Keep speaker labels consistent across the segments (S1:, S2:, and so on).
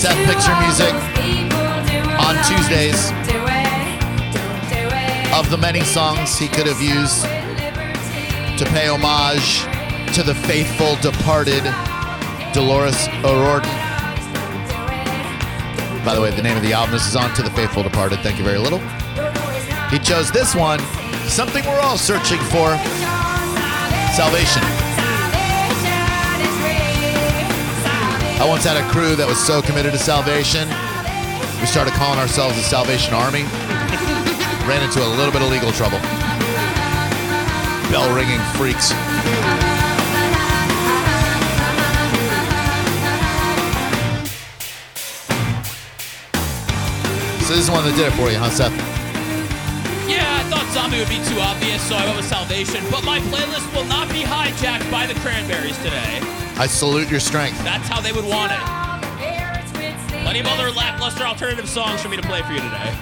S1: Seth picks her music on Tuesdays of the many songs he could have used to pay homage to the faithful departed Dolores O'Riordan. By the way, the name of the album, this is On to the Faithful Departed. Thank you very little. He chose this one, something we're all searching for, salvation. I once had a crew that was so committed to salvation, we started calling ourselves the Salvation Army. Ran into a little bit of legal trouble. Bell-ringing freaks. So this is the one that did it for you, huh, Seth?
S2: Yeah, I thought Zombie would be too obvious, so I went with Salvation. But my playlist will not be hijacked by the Cranberries today.
S1: I salute your strength.
S2: That's how they would want it. Plenty of other lackluster alternative songs for me to play for you today.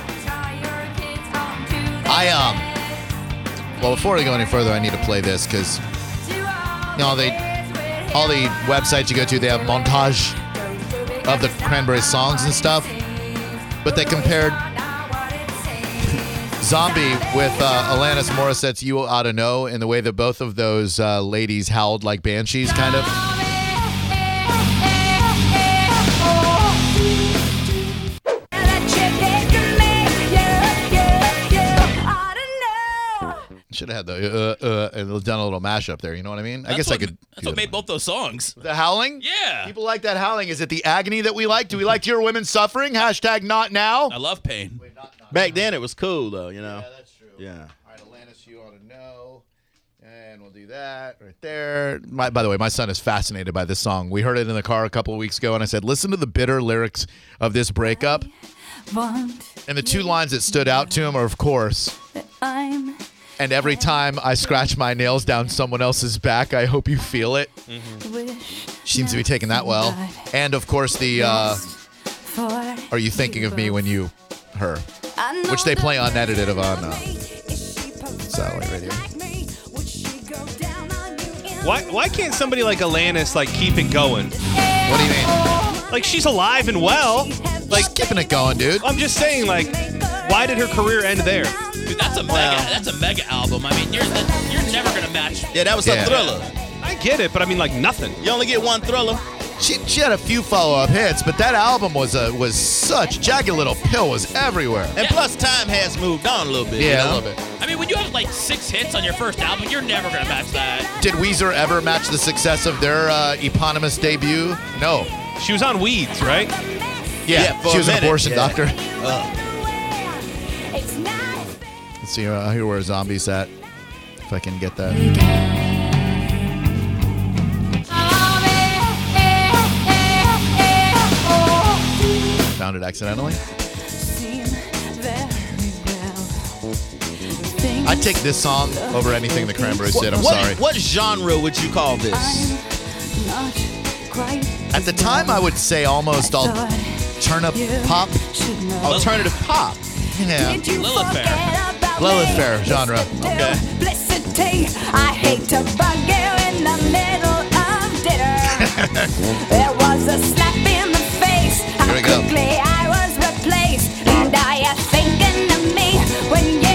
S1: Well, before we go any further, I need to play this because, all the websites you go to, they have montage of the Cranberries songs and stuff. But they compared Zombie with Alanis Morissette's You Ought to Know in the way that both of those ladies howled like banshees, kind of. Should have had the and done a little mashup there. You know what I mean? I guess I could.
S2: That's what made both those songs.
S1: The howling?
S2: Yeah.
S1: People like that howling. Is it the agony that we like? Do we like to hear women suffering? Hashtag not now.
S2: I love pain.
S1: Wait, not
S3: Back then it was cool though, you know.
S1: Yeah, that's true.
S3: Yeah.
S1: All right, Alanis, You Ought to Know. And we'll do that right there. By the way, my son is fascinated by this song. We heard it in the car a couple of weeks ago, and I said, listen to the bitter lyrics of this breakup. And the two lines that stood out to him are, of course, and every time I scratch my nails down someone else's back, I hope you feel it. Mm-hmm. Seems to be taking that well. And, of course, the Are You Thinking of Me When You, Her, which they play unedited on satellite radio.
S4: Why can't somebody like Alanis keep it going?
S1: What do you mean?
S4: Like, she's alive and well.
S1: Like, keeping it going, dude.
S4: I'm just saying, why did her career end there?
S2: Dude, that's a mega album. I mean, you're never gonna match.
S3: Yeah, that was a Thriller.
S4: I get it, but I mean, nothing.
S3: You only get one Thriller.
S1: She had a few follow-up hits, but that album was such. Jagged Little Pill was everywhere.
S3: And plus, time has moved on a little bit.
S1: Yeah, a little bit.
S2: I mean, when you have 6 hits on your first album, you're never gonna match that.
S1: Did Weezer ever match the success of their eponymous debut? No.
S4: She was on Weeds, right?
S1: Yeah, she was an abortion doctor. Let's see here where Zombie's at. If I can get that. Found it accidentally. I'd take this song over anything the Cranberries did. I'm sorry.
S3: What genre would you call this?
S1: At the time, I would say almost alternative pop.
S3: Alternative pop.
S1: Yeah.
S2: Lilith Fair.
S1: Lilith Fair genre.
S3: Okay.
S5: I hate to bug you in the middle of dinner. There was a slap in the face. How
S1: Here we go.
S5: quickly I was replaced. And are you thinking of me when you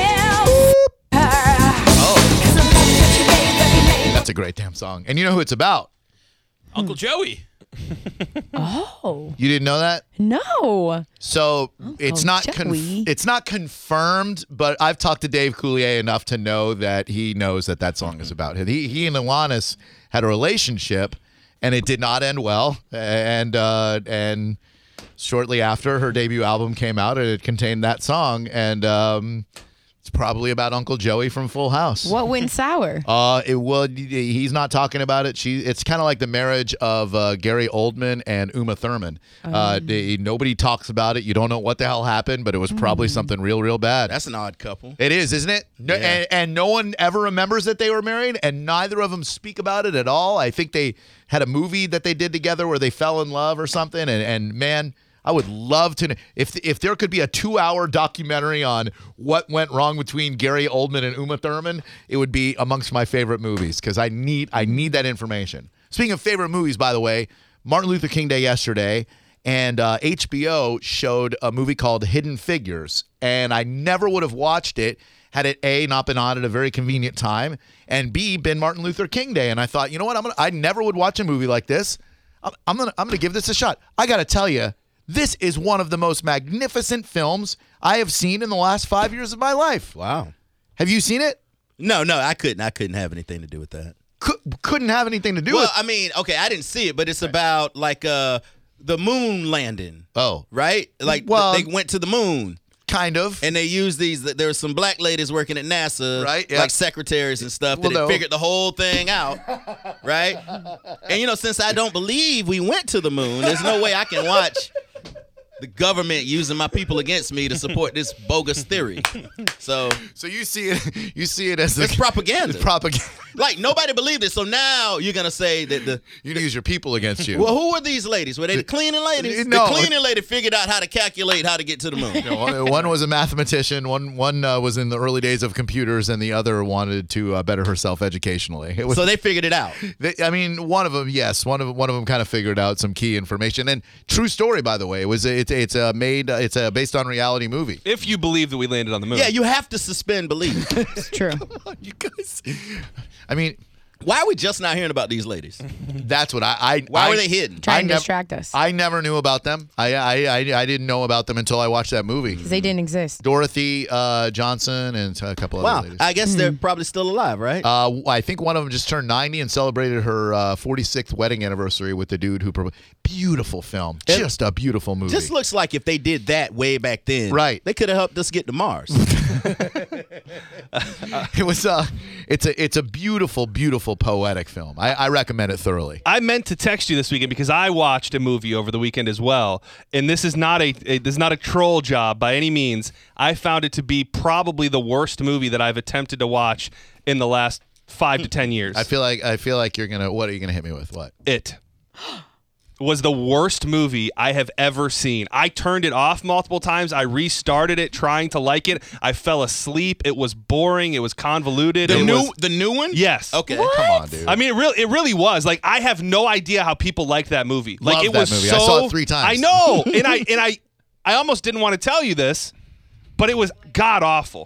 S1: That's a great damn song. And you know who it's about?
S2: Uncle Joey.
S6: Oh.
S1: You didn't know that?
S6: No.
S1: So it's not
S6: Joey.
S1: it's not confirmed, but I've talked to Dave Coulier enough to know that he knows that song is about him. He and Alanis had a relationship, and it did not end well. And shortly after her debut album came out, it contained that song, and it's probably about Uncle Joey from Full House.
S6: What went sour?
S1: He's not talking about it. It's kind of like the marriage of Gary Oldman and Uma Thurman. Nobody talks about it. You don't know what the hell happened, but it was probably something real, real bad.
S3: That's an odd couple.
S1: It is, isn't it?
S3: Yeah.
S1: And no one ever remembers that they were married, and neither of them speak about it at all. I think they had a movie that they did together where they fell in love or something, and man, I would love to know if there could be a 2-hour documentary on what went wrong between Gary Oldman and Uma Thurman. It would be amongst my favorite movies because I need that information. Speaking of favorite movies, by the way, Martin Luther King Day yesterday, and HBO showed a movie called Hidden Figures, and I never would have watched it had it A, not been on at a very convenient time, and B, been Martin Luther King Day. And I thought, you know what, I never would watch a movie like this. I'm gonna give this a shot. I gotta tell you, this is one of the most magnificent films I have seen in the last 5 years of my life.
S3: Wow.
S1: Have you seen it?
S3: No, I couldn't. I couldn't have anything to do with that.
S1: Couldn't have anything to do
S3: Well,
S1: with.
S3: I mean, okay, I didn't see it, but it's about like the moon landing.
S1: Oh,
S3: Right? Like
S1: Well-
S3: they went to the moon.
S1: kind of.
S3: And they used these. There were some black ladies working at NASA,
S1: Right, yeah.
S3: like secretaries and stuff,
S1: Well,
S3: that had
S1: no.
S3: figured the whole thing out, right? And since I don't believe we went to the moon, there's no way I can watch the government using my people against me to support this bogus theory. So
S1: you see it as
S3: it's propaganda.
S1: It's propaganda.
S3: Like nobody believed it. So now you're gonna say that
S1: You use your people against you.
S3: Well, who were these ladies? Were they the cleaning ladies?
S1: No.
S3: The cleaning lady figured out how to calculate how to get to the moon.
S1: One was a mathematician. One was in the early days of computers, and the other wanted to better herself educationally. It was,
S3: So they figured it out.
S1: one of them, yes, one of them kind of figured out some key information. And true story, by the way, it's a based on reality movie.
S4: If you believe that we landed on the moon.
S3: Yeah, you have to suspend belief.
S6: It's true.
S1: You guys, I mean,
S3: Why are we just not hearing about these ladies?
S1: that's what I
S3: Why were they hidden?
S6: Trying to
S1: nev-
S6: distract us.
S1: I never knew about them. I didn't know about them until I watched that movie.
S6: Because they didn't exist.
S1: Dorothy Johnson and a couple
S3: Wow,
S1: other ladies.
S3: I guess they're probably still alive, right?
S1: I think one of them just turned 90 and celebrated her 46th wedding anniversary with the dude who. Beautiful film, just a beautiful movie.
S3: Just looks like if they did that way back then,
S1: Right.
S3: They could have helped us get to Mars.
S1: It was it's a beautiful, beautiful poetic film. I recommend it thoroughly.
S4: I meant to text you this weekend because I watched a movie over the weekend as well, and this is not a troll job by any means. I found it to be probably the worst movie that I've attempted to watch in the last 5 to 10 years.
S1: I feel like you're gonna. What are you gonna hit me with? What?
S4: It was the worst movie I have ever seen. I turned it off multiple times. I restarted it trying to like it. I fell asleep. It was boring. It was convoluted.
S3: The new one?
S4: Yes.
S3: Okay.
S1: Come on, dude.
S4: I mean, it really was. Like, I have no idea how people like that movie. Like,
S1: Love
S4: it
S1: that
S4: was
S1: movie.
S4: so.
S1: I saw it 3 times.
S4: I know, and I almost didn't want to tell you this, but it was god awful.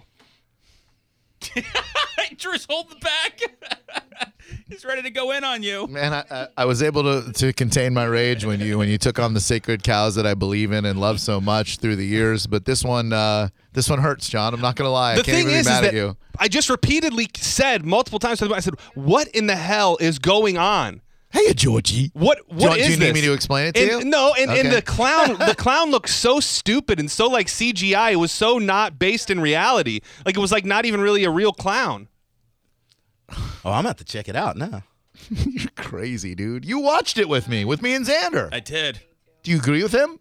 S2: Drew's holding back. He's ready to go in on you.
S1: Man, I was able to contain my rage when you took on the sacred cows that I believe in and love so much through the years. But this one hurts, John. I'm not gonna lie. I
S4: The
S1: can't
S4: thing
S1: even be
S4: is
S1: mad
S4: that
S1: at you.
S4: I just repeatedly said multiple times to them, I said, "What in the hell is going on?
S1: Hey, Georgie.
S4: What
S1: Do you
S4: is
S1: need
S4: this?"
S1: me to explain it to you?
S4: No, and
S1: Okay.
S4: the clown looked so stupid and so like CGI. It was so not based in reality. Like, it was like not even really a real clown.
S3: Oh, I'm gonna have to check it out now.
S1: You're crazy, dude. You watched it with me and Xander.
S2: I did.
S1: Do you agree with him?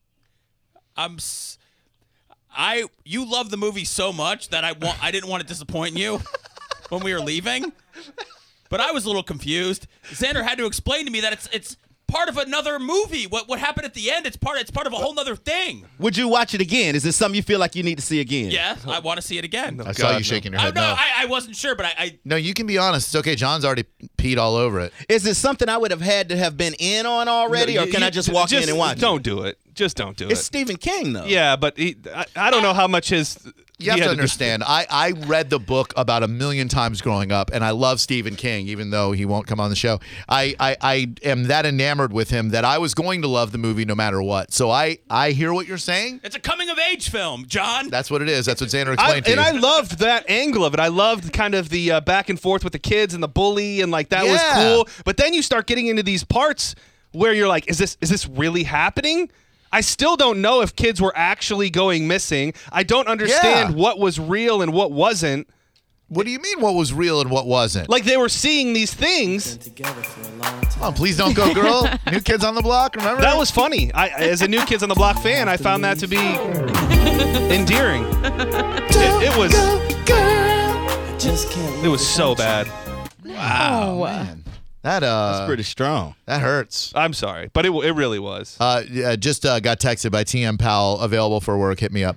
S2: You love the movie so much that I didn't want to disappoint you when we were leaving, but I was a little confused. Xander had to explain to me that it's part of another movie. What happened at the end? It's part of a whole nother thing.
S3: Would you watch it again? Is this something you feel like you need to see again?
S2: Yeah, I want to see it again.
S1: I saw
S4: God,
S1: you
S4: no.
S1: shaking your
S2: I,
S1: head.
S2: no,
S1: No.
S2: I wasn't sure, but I
S1: No, you can be honest. It's okay. John's already peed all over it.
S3: Is it something I would have had to have been in on already, or can I just walk in and watch
S4: Don't
S3: it?
S4: do it. Just don't do
S3: It's
S4: it.
S3: Stephen King, though.
S4: Yeah, but I don't know how much his.
S1: You have
S4: he
S1: to
S4: had
S1: understand. I read the book about 1,000,000 times growing up, and I love Stephen King, even though he won't come on the show. I am that enamored with him that I was going to love the movie no matter what. So I hear what you're saying.
S2: it's a coming of age film, John.
S1: That's what it is. That's what Xander explained to you.
S4: I loved that angle of it. I loved kind of the back and forth with the kids and the bully, and like that was
S1: Yeah.
S4: cool. But then you start getting into these parts where you're like, is this really happening? I still don't know if kids were actually going missing. I don't understand
S1: Yeah.
S4: what was real and what wasn't.
S1: What do you mean what was real and what wasn't?
S4: Like, they were seeing these things.
S1: Oh, please don't go, girl. New Kids on the Block, remember?
S4: That was funny. As a New Kids on the Block fan, I found that to be endearing. It was so bad.
S1: Wow, man.
S3: That's pretty strong.
S1: That hurts.
S4: I'm sorry, but it really was.
S1: Just got texted by TM Powell, available for work. Hit me up.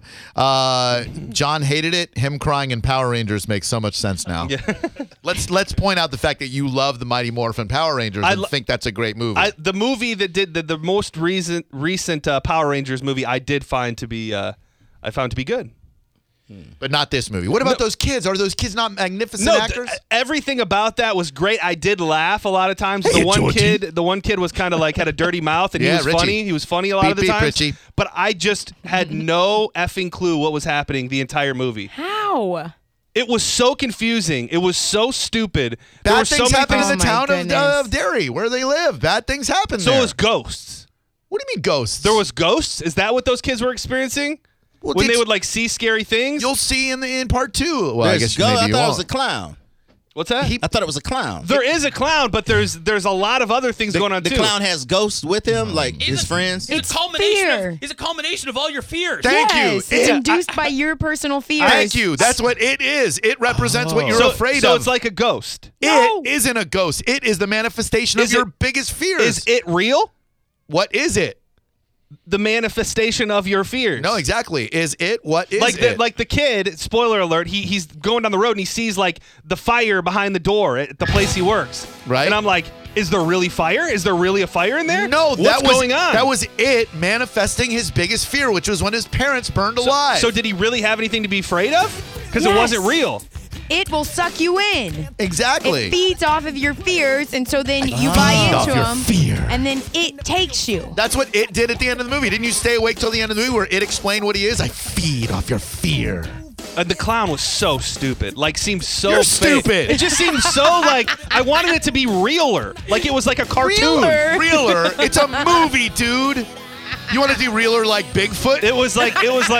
S1: John hated it. Him crying in Power Rangers makes so much sense now. Let's point out the fact that you love the Mighty Morphin Power Rangers and think that's a great movie.
S4: The movie that did the most recent Power Rangers movie, I did find to be I found to be good.
S1: But not this movie. What about those kids? Are those kids not magnificent actors?
S4: Everything about that was great. I did laugh a lot of times. The one kid was kind of like had a dirty mouth, and he was
S1: Richie.
S4: funny. He was funny a lot of the times.
S1: Richie.
S4: But I just had no effing clue what was happening the entire movie.
S6: How?
S4: It was so confusing. It was so stupid.
S1: Bad things happen in the
S6: Oh, my
S1: town
S6: goodness.
S1: of Derry, where they live. Bad things happen
S4: So
S1: there.
S4: it was ghosts.
S1: What do you mean ghosts?
S4: There was ghosts? Is that what those kids were experiencing?
S1: Well,
S4: when they would like see scary things?
S1: You'll see in part 2. Well, I guess
S3: I
S1: maybe
S3: thought
S1: you
S3: it
S1: won't.
S3: was a clown.
S4: What's that?
S3: I thought it was a clown.
S4: There is a clown, but there's a lot of other things going on
S3: The
S4: too.
S3: clown has ghosts with him, like his friends.
S2: It's a culmination of all your fears.
S1: Thank you.
S6: Yes, it's induced by your personal fears.
S1: Thank you. That's what it is. It represents what you're afraid
S4: so
S1: of.
S4: it's like a ghost.
S1: It isn't a ghost. It is the manifestation of
S4: Is
S1: your
S4: it-
S1: biggest fears.
S4: Is it real?
S1: What is it?
S4: The manifestation of your fears.
S1: No, exactly. Is it? What is it?
S4: Like the kid, spoiler alert, he's going down the road and he sees like the fire behind the door at the place he works.
S1: Right.
S4: And I'm like, is there really fire? Is there really a fire in there?
S1: No,
S4: What's going on?
S1: That was it manifesting his biggest fear, which was when his parents burned alive.
S4: So did he really have anything to be afraid of? Because it
S6: Yes.
S4: wasn't real.
S6: It will suck you in.
S1: Exactly.
S6: It feeds off of your fears, and so then you buy
S1: off
S6: into
S1: your
S6: them,
S1: fear.
S6: and then it takes you.
S1: That's what it did at the end of the movie. Didn't you stay awake till the end of the movie where it explained what he is? I feed off your fear.
S4: The clown was so stupid. Like, seemed so
S1: You're
S4: fake.
S1: stupid.
S4: It just seemed so like I wanted it to be realer. Like it was like a cartoon.
S1: Realer. It's a movie, dude. You want to do realer like Bigfoot?
S4: It was like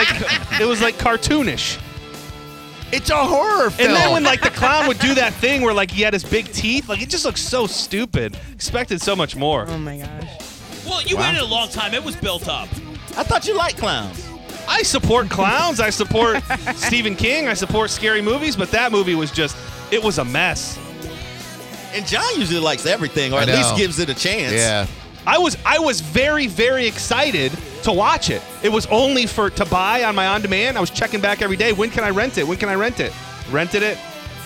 S4: cartoonish.
S1: It's a horror film.
S4: And then when like the clown would do that thing where like he had his big teeth, like it just looked so stupid. Expected so much more.
S6: Oh my gosh.
S2: Well, you waited a long time. It was built up.
S3: I thought you liked clowns.
S4: I support clowns. I support Stephen King. I support scary movies, but that movie was just, it was a mess.
S3: And John usually likes everything, or
S1: I
S3: at least
S1: know.
S3: gives it a chance.
S1: Yeah.
S4: I was very, very excited to watch it. It was only to buy on my on-demand. I was checking back every day. When can I rent it? When can I rent it? Rented it.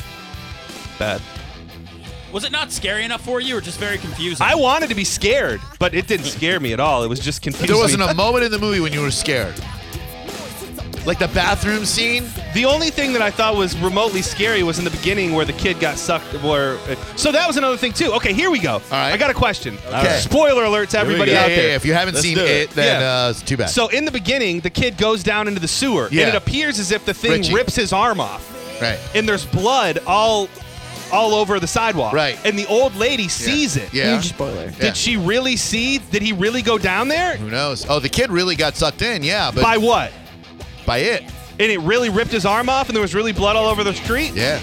S4: Bad.
S2: Was it not scary enough for you, or just very confusing?
S4: I wanted to be scared, but it didn't scare me at all. It was just confusing.
S1: There wasn't a moment in the movie when you were scared. Like the bathroom scene.
S4: The only thing that I thought was remotely scary was in the beginning where the kid got sucked. So that was another thing too. Okay, here we go. All
S1: right.
S4: I got a question.
S1: Okay.
S4: Spoiler alert to everybody
S1: Yeah,
S4: out
S1: yeah,
S4: there.
S1: yeah. If you haven't
S3: Let's
S1: seen
S3: do
S1: it,
S3: it.
S1: then
S4: Yeah.
S1: it's too bad.
S4: So in the beginning, the kid goes down into the sewer,
S1: Yeah.
S4: and it appears as if the thing
S1: Richie.
S4: rips his arm off,
S1: right.
S4: and there's blood all over the sidewalk.
S1: Right.
S4: And the old lady sees it.
S1: Yeah.
S6: Huge spoiler.
S1: Yeah.
S4: Did she really see? Did he really go down there?
S1: Who knows? Oh, the kid really got sucked in. Yeah, but
S4: By what?
S1: by it.
S4: And it really ripped his arm off, and there was really blood all over the street.
S1: Yeah.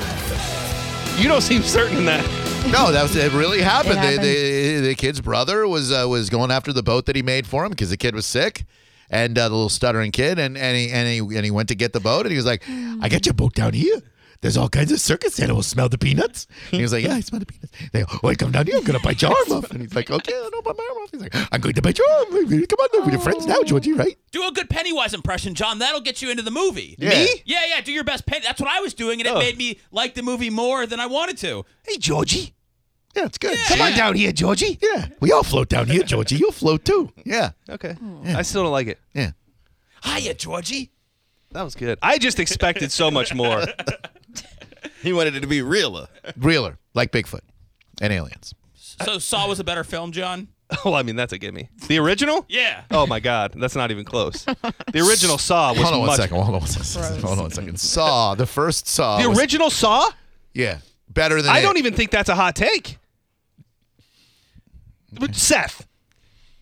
S4: You don't seem certain that.
S1: No, it really happened.
S6: It happened.
S1: The kid's brother was going after the boat that he made for him because the kid was sick, and the little stuttering kid, and he went to get the boat, and he was like, "I got your boat down here. There's all kinds of circus animals. Smell the peanuts." And he was like, "Yeah, I smell the peanuts." They go, "Oh, come down here. I'm gonna bite your arm off." And he's like, "Okay, I don't bite my arm off." He's like, "I'm going to bite your arm. Come on, we're friends now, Georgie, right?"
S2: Do a good Pennywise impression, John. That'll get you into the movie.
S1: Yeah.
S4: Me?
S2: Yeah. Do your best Penny. That's what I was doing, and it
S4: Oh.
S2: made me like the movie more than I wanted to.
S4: Hey, Georgie.
S1: Yeah, it's good.
S4: Come on down here, Georgie.
S1: Yeah, we all float down here, Georgie. You'll float too. Yeah,
S4: Okay. I still don't like it.
S1: yeah.
S2: Hiya, Georgie.
S4: That was good. I just expected so much more.
S3: He wanted it to be realer.
S1: Realer, like Bigfoot and aliens.
S2: So Saw was a better film, John?
S4: Oh, I mean, that's a gimme. The original?
S2: Yeah.
S4: Oh, my God. That's not even close. The original Saw was
S1: Hold on one
S4: much...
S1: second. Hold on one second. Hold on one second. Saw, the first Saw.
S4: The
S1: was-
S4: original Saw?
S1: yeah, better than
S4: I
S1: it.
S4: don't even think that's a hot take. But Seth,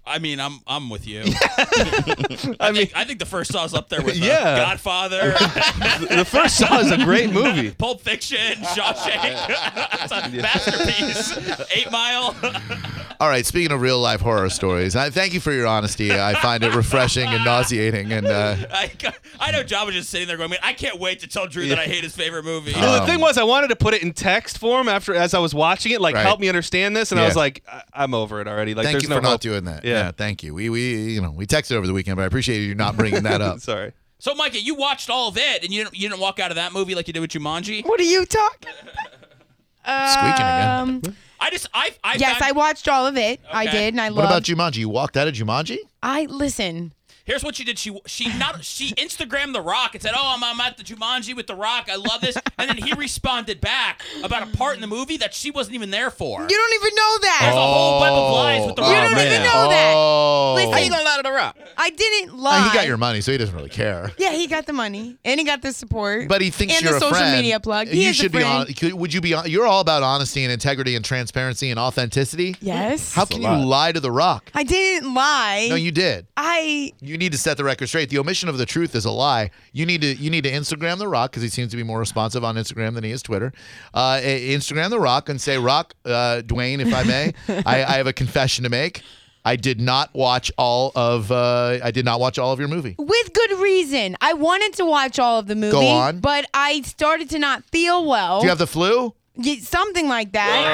S2: I mean, I'm with you.
S4: I mean,
S2: I think the first Saw's up there with
S4: Yeah.
S2: Godfather,
S4: the first Saw is a great movie.
S2: Pulp Fiction, Shawshank. It's a masterpiece. 8 Mile.
S1: All right, speaking of real life horror stories, I thank you for your honesty. I find it refreshing and nauseating. And
S2: I know John was just sitting there going, I can't wait to tell Drew that I hate his favorite movie.
S4: The thing was, I wanted to put it in text form as I was watching it, like
S1: Right.
S4: help me understand this, and I
S1: Yeah.
S4: was like, I'm over it already. Like,
S1: thank
S4: there's
S1: you
S4: no
S1: for not
S4: hope.
S1: doing that.
S4: Yeah.
S1: Thank you. We texted over the weekend, but I appreciate you not bringing that up.
S4: Sorry.
S2: So, Micah, you watched all of it, and you didn't walk out of that movie like you did with Jumanji?
S6: What are you talking?
S1: Squeaking again.
S2: I
S6: Yes,
S2: found-
S6: I watched all of it. I
S2: Okay.
S6: did, and I
S1: What about
S6: loved.
S1: Jumanji? You walked out of Jumanji?
S6: Listen.
S2: Here's what she did. She Instagrammed The Rock and said, "Oh, I'm at the Jumanji with The Rock. I love this." And then he responded back about a part in the movie that she wasn't even there for.
S6: You don't even know
S2: There's
S6: that.
S2: a whole web of lies with The
S6: You
S2: Rock.
S6: don't
S3: man.
S6: even know that.
S1: Oh.
S6: Listen,
S3: How you gonna lie to The Rock?
S6: I didn't lie.
S1: He got your money, so he doesn't really care.
S6: Yeah, he got the money and he got the support.
S1: But he thinks
S6: and
S1: you're
S6: the
S1: a
S6: social
S1: friend.
S6: media plug. He
S1: You
S6: is a
S1: should be
S6: friend.
S1: on. Would you be on? You're all about honesty and integrity and transparency and authenticity.
S6: Yes.
S1: How can you lie to The Rock?
S6: I didn't lie.
S1: No, you did.
S6: I
S1: You need to set the record straight. The omission of the truth is a lie. You need to Instagram The Rock because he seems to be more responsive on Instagram than he is Twitter. Instagram The Rock and say, Rock, Dwayne, if I may, I have a confession to make. I did not watch all of your movie.
S6: with good reason. I wanted to watch all of the movie.
S1: Go on.
S6: But I started to not feel well.
S1: Do you have the flu?
S6: Something like that.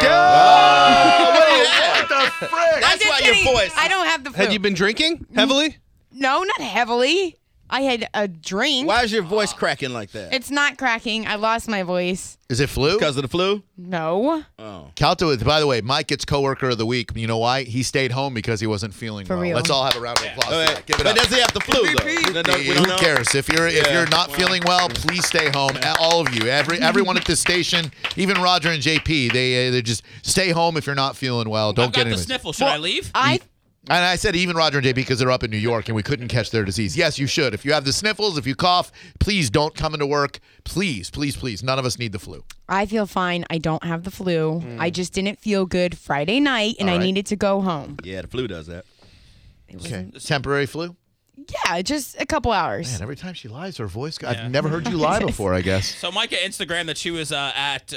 S1: What the frick?
S6: I'm
S3: That's
S6: just
S3: why
S6: kidding.
S3: your voice.
S6: I don't have the flu.
S4: Had you been drinking heavily?
S6: No, not heavily. I had a drink.
S3: Why is your voice cracking like that?
S6: It's not cracking. I lost my voice.
S1: Is it flu?
S3: Because of the flu?
S6: No.
S3: Oh.
S1: Calto is, by the way, Mike gets coworker of the week. You know why? He stayed home because he wasn't feeling
S6: For
S1: well.
S6: real.
S1: Let's all have a round of applause. for
S3: Okay.
S1: that. Give it
S3: But
S1: up.
S3: does he have the flu though? We don't
S1: Who
S3: know.
S1: cares? If you're not
S3: Well.
S1: feeling well, please stay home. All of you, everyone at this station, even Roger and JP, they just stay home if you're not feeling well. Don't
S2: I've
S1: get
S2: got the
S1: any.
S2: sniffle. Should I leave?
S1: And I said even Roger and JP because they're up in New York and we couldn't catch their disease. Yes, you should. If you have the sniffles, if you cough, please don't come into work. Please, please, please. None of us need the flu.
S6: I feel fine. I don't have the flu. I just didn't feel good Friday night, and
S1: All
S6: I
S1: right.
S6: needed to go home.
S3: Yeah, the flu does that.
S1: Okay. Temporary flu?
S6: Yeah, just a couple hours.
S1: Man, every time she lies, her voice. I've never heard you lie before, I guess.
S2: So Micah Instagram that she was at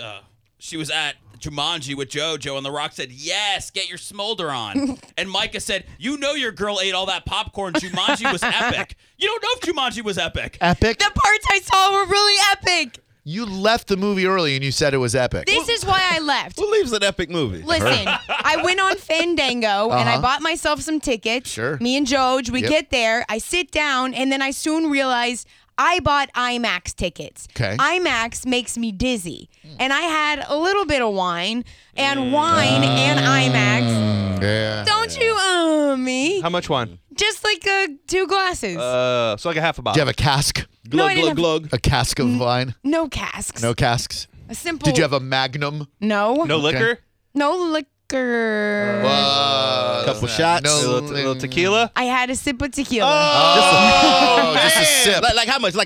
S2: Jumanji with JoJo, and The Rock said, "Yes, get your smolder on." And Micah said, "You know your girl ate all that popcorn. Jumanji was epic. You don't know if Jumanji was epic."
S1: Epic?
S6: The parts I saw were really epic.
S1: You left the movie early and you said it was epic.
S6: This is why I left.
S3: Who leaves an epic movie?
S6: Listen, I went on Fandango and I bought myself some tickets.
S1: Sure.
S6: Me and Joj, we
S1: Yep.
S6: get there. I sit down, and then I soon realized I bought IMAX tickets.
S1: Okay.
S6: IMAX makes me dizzy. And I had a little bit of wine, and wine and IMAX.
S1: Yeah.
S6: Don't you me?
S4: How much wine?
S6: Just like 2 glasses.
S4: So like a half a
S1: Do
S4: bottle.
S1: you have a cask?
S6: No, I
S3: Glug,
S6: didn't
S3: glug,
S6: have-
S3: glug.
S1: A cask of wine?
S6: no casks.
S1: No casks?
S6: A simple.
S1: Did you have a Magnum?
S6: No.
S4: no liquor?
S6: No liquor.
S3: Couple shots.
S4: A
S1: No.
S4: little tequila?
S6: I had a sip of tequila.
S1: Oh, just a sip.
S3: Like how much? Like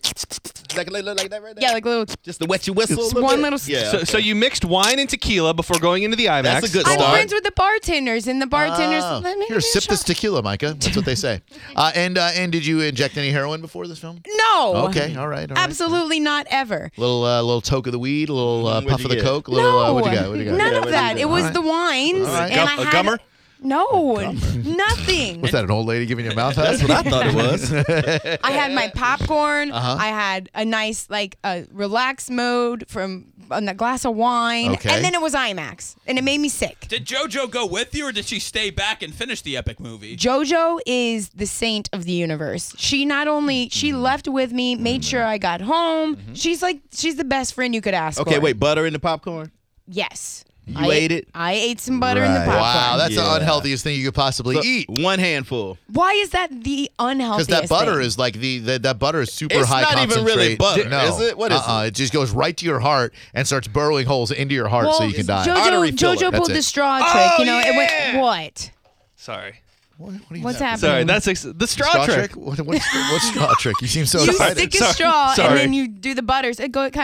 S3: that right there?
S6: Yeah, like little.
S3: Just to wet your whistle a little
S6: one
S3: bit?
S6: little sip.
S3: Yeah.
S4: So you mixed wine and tequila before going into the IMAX.
S3: That's a good
S6: I'm
S3: start.
S6: friends with the bartenders, and the bartenders.
S1: Oh.
S6: Let me
S1: Here,
S6: give
S1: sip
S6: it a
S1: this
S6: shot.
S1: tequila, Micah. That's what they say. And did you inject any heroin before this film?
S6: No.
S1: Okay, all right.
S6: Absolutely not ever.
S1: Little toke of the weed, a little
S3: What'd
S1: puff
S3: you
S1: of the
S3: get?
S1: coke, a little.
S6: No.
S1: What'd you got? What'd you got?
S6: None
S3: Yeah,
S6: of
S3: what
S6: that.
S3: do you
S6: It
S3: do?
S6: was the wines,
S1: All right.
S6: and I
S4: A
S6: had
S4: gummer?
S6: No, nothing.
S1: Was that an old lady giving you a mouth
S3: That's
S1: hug?
S3: what I thought it was.
S6: I had my popcorn.
S1: Uh-huh.
S6: I had a nice, relaxed mode from a glass of wine.
S1: Okay.
S6: And then it was IMAX, and it made me sick.
S2: Did JoJo go with you, or did she stay back and finish the epic movie?
S6: JoJo is the saint of the universe. She not only, she left with me, made sure I got home. She's the best friend you could ask for.
S3: Okay, wait, butter in the popcorn?
S6: Yes.
S3: You ate it?
S6: I ate some butter in the
S3: Right.
S6: popcorn.
S1: Wow, that's the
S3: Yeah.
S1: unhealthiest thing you could possibly eat.
S3: One handful.
S6: Why is that the unhealthiest
S1: Because that butter
S6: thing?
S1: is like that butter is super
S3: It's
S1: high
S3: not even
S1: concentrate.
S3: really butter,
S1: no.
S3: is it? What is it?
S1: It just goes right to your heart and starts burrowing holes into your heart so you can die.
S3: Artery filler.
S6: JoJo pulled
S1: That's
S6: the
S1: it.
S6: straw trick.
S3: Oh,
S6: It went,
S3: yeah!
S6: what?
S4: Sorry.
S1: What are you
S6: What's
S1: doing?
S6: happening?
S4: Sorry, that's the straw trick.
S1: What straw trick? You seem so
S6: You
S1: excited.
S6: stick a
S4: Sorry.
S6: straw
S4: Sorry.
S6: and then you do the butters. It kind of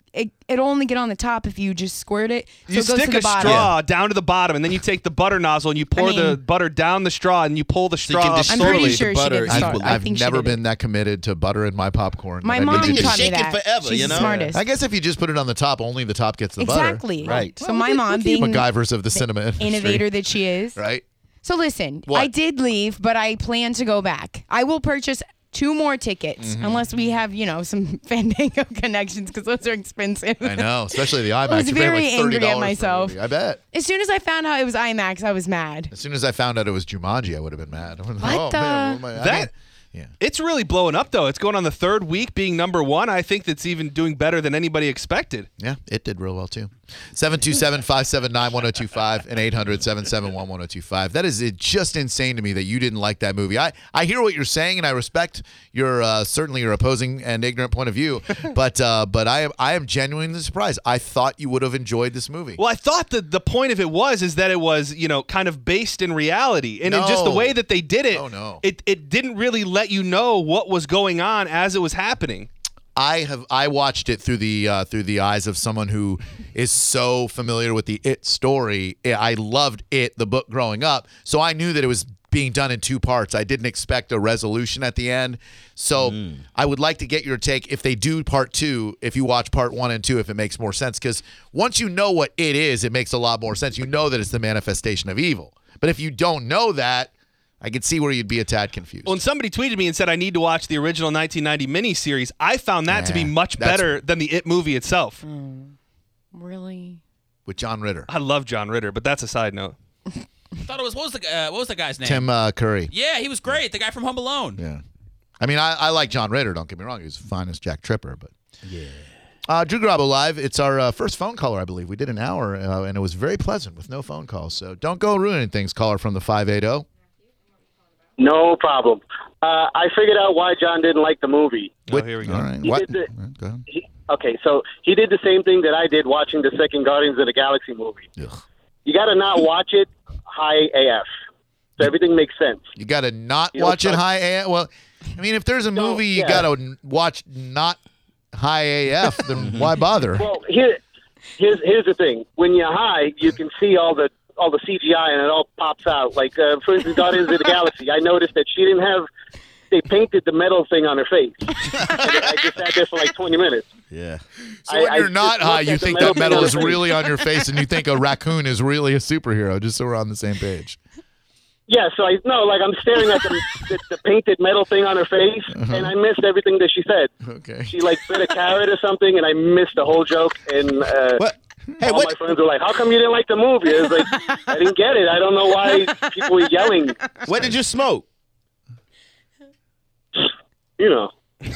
S6: it'll only get on the top if you just squirt it. So
S4: You
S6: it goes
S4: stick
S6: to the
S4: a
S6: bottom.
S4: straw down to the bottom, and then you take the butter nozzle and you pour the butter down the straw, and you pull the
S3: you can
S4: straw up
S3: distribute
S6: I'm pretty
S4: slowly.
S6: sure she
S3: butter
S6: did start.
S3: equally.
S6: I
S1: I've
S6: think she
S1: never
S6: did it.
S1: been that committed to butter in my popcorn.
S6: My
S1: that I
S6: mom
S1: needed to
S6: taught me
S3: shake it
S6: that.
S3: forever,
S6: She's
S3: you know?
S6: the smartest.
S1: I guess if you just put it on the top, only the top gets the
S6: Exactly.
S3: butter. Right.
S6: So my mom, being
S1: MacGyvers of the cinema industry.
S6: innovator that she is.
S1: Right?
S6: So listen,
S1: What?
S6: I did leave, but I plan to go back. I will purchase 2 more tickets
S1: Mm-hmm.
S6: unless we have, some Fandango connections because those are expensive.
S1: I know, especially the IMAX.
S6: I was
S1: You're paying
S6: very
S1: like $30
S6: angry
S1: for
S6: at
S1: a
S6: myself.
S1: movie. I bet.
S6: As soon as I found out it was IMAX, I was mad.
S1: As soon as I found out it was Jumanji, I would have been mad.
S6: What
S1: oh,
S6: the-
S1: man, what am I- I
S4: That-
S1: mean, yeah.
S4: It's really blowing up, though. It's going on the 3rd week being number 1. I think that's even doing better than anybody expected.
S1: Yeah, it did real well too. 727-579-1025 and 800-771-1025. That is just insane to me that you didn't like that movie. I hear what you're saying, and I respect your certainly your opposing and ignorant point of view. But I am genuinely surprised. I thought you would have enjoyed this movie.
S4: Well, I thought that the point of it is that it was, kind of based in reality. And in just the
S1: No.
S4: way that they did it,
S1: Oh, no.
S4: it didn't really let you know what was going on as it was happening.
S1: I watched it through the eyes of someone who is so familiar with the It story. I loved It, the book, growing up, so I knew that it was being done in 2 parts. I didn't expect a resolution at the end. So I would like to get your take if they do part 2, if you watch part 1 and 2, if it makes more sense. Because once you know what it is, it makes a lot more sense. You know that it's the manifestation of evil. But if you don't know that, I could see where you'd be a tad confused.
S4: Well, and somebody tweeted me and said I need to watch the original 1990 miniseries. I found that to be
S1: Yeah,
S4: much
S1: that's-
S4: better than the It movie itself.
S6: Really?
S1: With John Ritter.
S4: I love John Ritter, but that's a side note.
S2: I thought it was what was the guy's name?
S1: Tim Curry.
S2: Yeah, he was great. The guy from Home Alone.
S1: Yeah. I mean, I like John Ritter, don't get me wrong. He was fine as Jack Tripper, but. Yeah. Drew Garabo Live. It's our first phone caller, I believe. We did an hour, and it was very pleasant with no phone calls. So don't go ruining things, caller from the 580.
S7: No problem. I figured out why John didn't like the movie.
S4: Oh, here we go.
S1: All right.
S7: He
S1: What?
S7: did the-
S1: All right, go ahead.
S7: Okay, so he did the same thing that I did watching the second Guardians of the Galaxy movie.
S1: Ugh.
S7: You got to not watch it high AF. So everything makes sense.
S1: You got to not
S7: You know,
S1: watch it
S7: so-
S1: high AF. Well, I mean, if there's a
S7: No,
S1: movie you
S7: yeah.
S1: got to watch not high AF, then why bother?
S7: Well, here's the thing. When you're high, you can see all the CGI and it all pops out. Like, for instance, Guardians of the Galaxy, I noticed that she didn't have... They painted the metal thing on her face. And I just sat there for like 20 minutes.
S3: Yeah.
S1: So when
S7: I
S1: you're not
S7: just
S1: high,
S7: looked
S1: you
S7: at the
S1: think
S7: metal
S1: that metal
S7: thing
S1: is
S7: on her
S1: really on your face, and you think a raccoon is really a superhero, just so we're on the same page.
S7: Yeah, so I'm staring at the painted metal thing on her face, and I missed everything that she said.
S1: Okay.
S7: She like bit a carrot or something, and I missed the whole joke. And
S3: What? Hey,
S7: all
S3: what?
S7: my friends were like, "How come you didn't like the movie?" I was like, "I didn't get it. I don't know why people were yelling."
S3: What did you smoke?
S7: You know.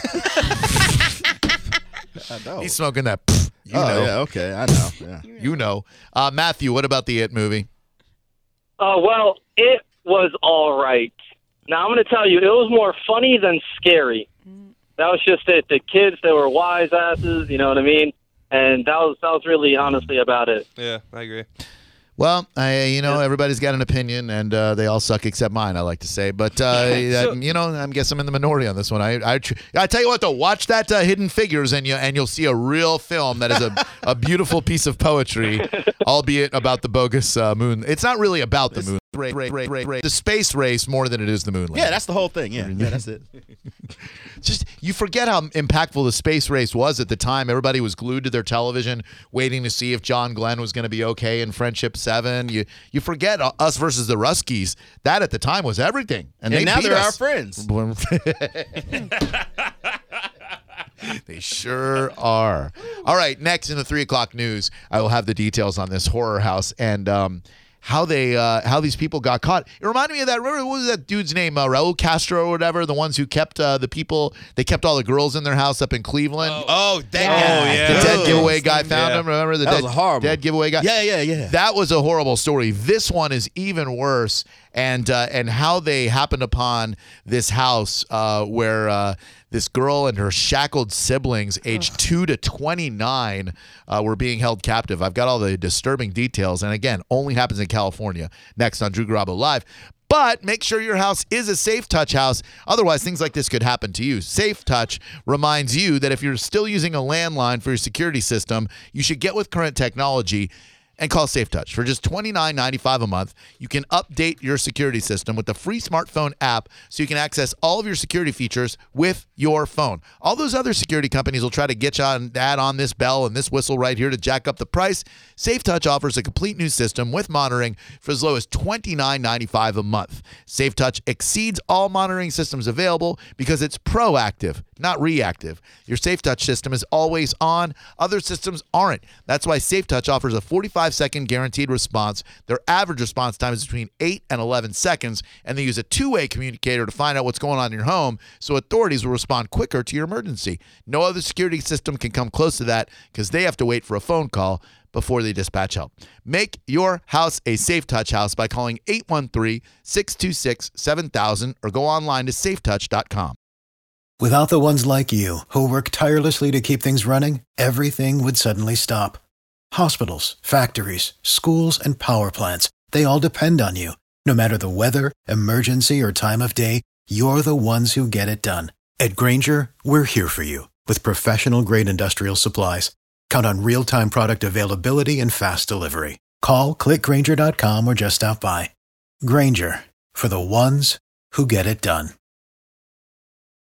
S3: I know.
S1: He's smoking that. You
S3: oh,
S1: know.
S3: yeah, okay. I know. Yeah.
S1: You know. Matthew, what about the It movie?
S8: Well, it was all right. Now, I'm going to tell you, it was more funny than scary. That was just it. The kids, they were wise asses, you know what I mean? And that was really, honestly, about it.
S4: Yeah, I agree.
S1: Well, everybody's got an opinion, and they all suck except mine, I like to say. But, I guess I'm in the minority on this one. I tell you what, though, watch that Hidden Figures, and you'll see a real film that is a beautiful piece of poetry, albeit about the bogus moon. It's not really about the moon. The space race more than it is the moon landing.
S3: Yeah, that's the whole thing. Yeah, that's it.
S1: Just you forget how impactful the space race was at the time. Everybody was glued to their television, waiting to see if John Glenn was going to be okay in Friendship 7. You forget Us versus the Ruskies. That at the time was everything, and they
S3: now
S1: beat
S3: they're
S1: us.
S3: our friends.
S1: They sure are. All right, next in the 3 o'clock news, I will have the details on this horror house and how these people got caught. It reminded me of that. Remember, what was that dude's name? Raul Castro or whatever. The ones who kept the people. They kept all the girls in their house up in Cleveland.
S3: Oh, that guy.
S4: yeah.
S1: The dead giveaway guy found him. Remember the
S3: That was horrible.
S1: dead giveaway guy?
S3: Yeah.
S1: That was a horrible story. This one is even worse. And how they happened upon this house where this girl and her shackled siblings, aged 2 to 29, were being held captive. I've got all the disturbing details. And again, only happens in California. Next on Drew Garabo Live. But make sure your house is a Safe Touch house. Otherwise, things like this could happen to you. Safe Touch reminds you that if you're still using a landline for your security system, you should get with current technology and call Safe Touch. For just $29.95 a month, you can update your security system with the free smartphone app so you can access all of your security features with your phone. All those other security companies will try to get you on, add on this bell and this whistle right here to jack up the price. Safe Touch offers a complete new system with monitoring for as low as $29.95 a month. Safe Touch exceeds all monitoring systems available because it's proactive, not reactive. Your Safe Touch system is always on. Other systems aren't. That's why Safe Touch offers a 45-second guaranteed response. Their average response time is between 8 and 11 seconds, and they use a two-way communicator to find out what's going on in your home so authorities will respond quicker to your emergency. No other security system can come close to that because they have to wait for a phone call before they dispatch help. Make your house a Safe Touch house by calling 813-626-7000 or go online to safetouch.com.
S9: Without the ones like you, who work tirelessly to keep things running, everything would suddenly stop. Hospitals, factories, schools, and power plants, they all depend on you. No matter the weather, emergency, or time of day, you're the ones who get it done. At Grainger, we're here for you with professional-grade industrial supplies. Count on real-time product availability and fast delivery. Call, click Grainger.com, or just stop by. Grainger, for the ones who get it done.